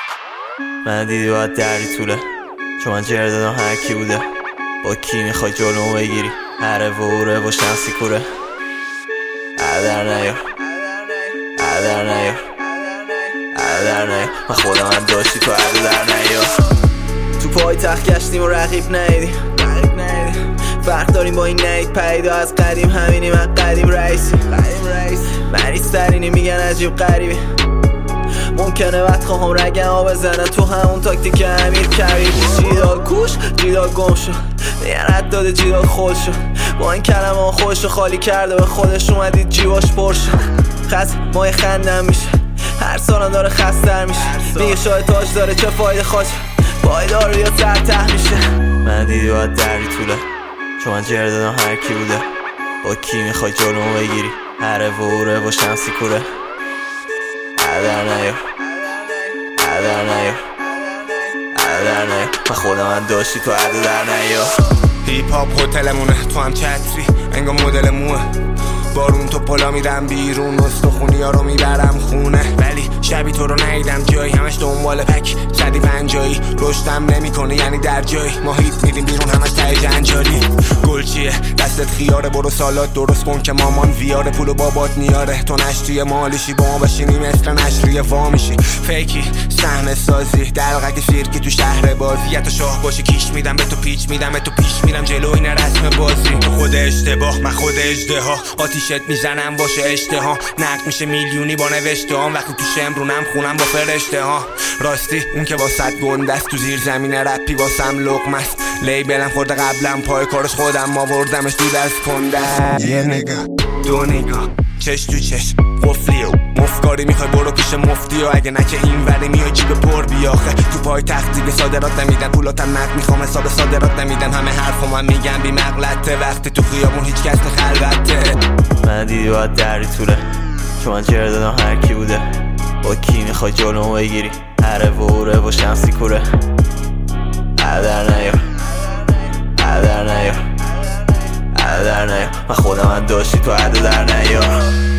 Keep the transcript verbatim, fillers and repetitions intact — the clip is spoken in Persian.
من دیدی باید دری طوله، چون من جر دادم هر کی بوده. با کی میخوای جلومو بگیری؟ هره و اوره و شمسی کوره. عدر نیار عدر نیار عدر نیار من خودم هم داشتی تو عدر نیار. تو پای تخت گشتیم و رقیب نیدیم، فرق داریم با این نید پیدا از قدیم. همینی من قدیم رئیسی مریض ترینی میگن عجیب غریبی. ممکنه بد خواهم رگم ها بزنن تو همون تاکتیک امیر کبیر. جیدال کوش جیدال گم شد، میگن رد داده جیدال خود شد. با این کلمه ها خودش رو خالی کرده به خودش اومدید جیواش پر شد. خست مای خندم میشه، هر سالم داره خستر میشه. میگه شاید تاج داره چه فایده خواست پایدار یا سر ته میشه. من دیدی باید دری طوله، چون من جر دادم هر کی بوده. با کی میخوای جلومو بگیری؟ هره و اوره و شمسی کوره. عدر نیار عدر نیار عدر نیار من خودم هم داشتی تو عدر نیار. هیپ هاپ هتلمونه، تو هم چتری انگار مدل موه. بارون تو پلا میرم بیرون، استخونی ها رو میبرم خونه. ولی شبی تو رو نیدم جایی، همش دنبال پک زدی پنجایی. رشدم نمی کنه یعنی در جایی، ما هیت میریم بیرون همش ته جنجالی. گل چیه دستت خیاره، برو سالات درست کن که مامان ویاره. پولو بابات نیاره، تو نشتی مالیشی با ما بشینی مثل نشریه وا میشی. فیکی صحنه سازی دلقک سیرکی تو شهر بازی. یا تو شاه باشی کیش میدم به تو پیچ میدم به تو پیش میرم جلو این رسم بازی. تو خود اشتباه من خود اژدها، آتیشت میزنم باشه اشتها. نقد میشه میلیونی با نوشته هم، وقتی تو شمرونم خونم با فرشته ها. راستی اون که با صد گندست تو زیر زمین رپی واسم لقمست. لیبلم خورده قبلم پای کارش خودم آوردمش دود از کنده. یه نگاه دو نگاه چش تو چش قفلی و مفکاری میخوای برو پیش مفتی. و اگه نه که این وری میای چی به پر بیاخه. تو پای تختی به صادرات نمیدن، پولاتم نقد میخوام حساب صادرات نمیدن. همه حرفو من میگم بی مغلطه، وقتی تو خیابون هیچ کس خلوته. من دیدی باید دری طوله، چون من جر دادم هر کی بوده. با کی میخوای جلومو بگیری؟ هره و اوره و شمسی کوره. عدر نیار عدر نیار عدر نیار من خودم هم داشتی تو عدر نیار.